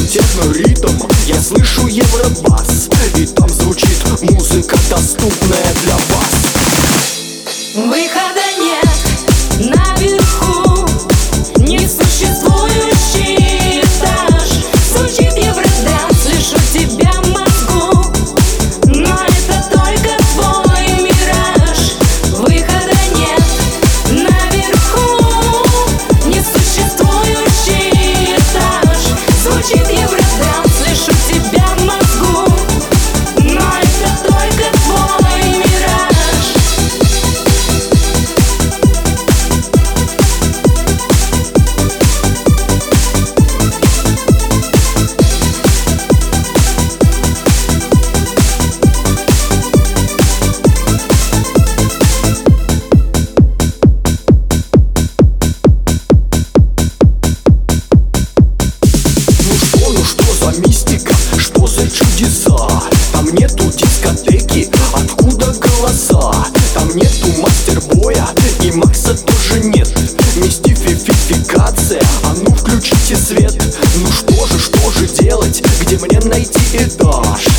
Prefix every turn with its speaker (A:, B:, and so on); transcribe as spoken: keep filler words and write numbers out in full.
A: техно-ритм, я слышу евробас, и там звучит музыка, доступная для вас.
B: Выхода нет, наверху несуществующий этаж. Звучит евродэнс, слышу тебя в мозгу, но это только твой мираж. Выхода нет, наверху несуществующий этаж. Звучит евродэнс, слышу тебя в мозгу, но это только твой мираж.
A: Мистика, что за чудеса? Там нету дискотеки, откуда голоса? Там нету мастербоя и Макса тоже нет. Мистификация, а ну включите свет. Ну что же, что же делать, где мне найти этаж?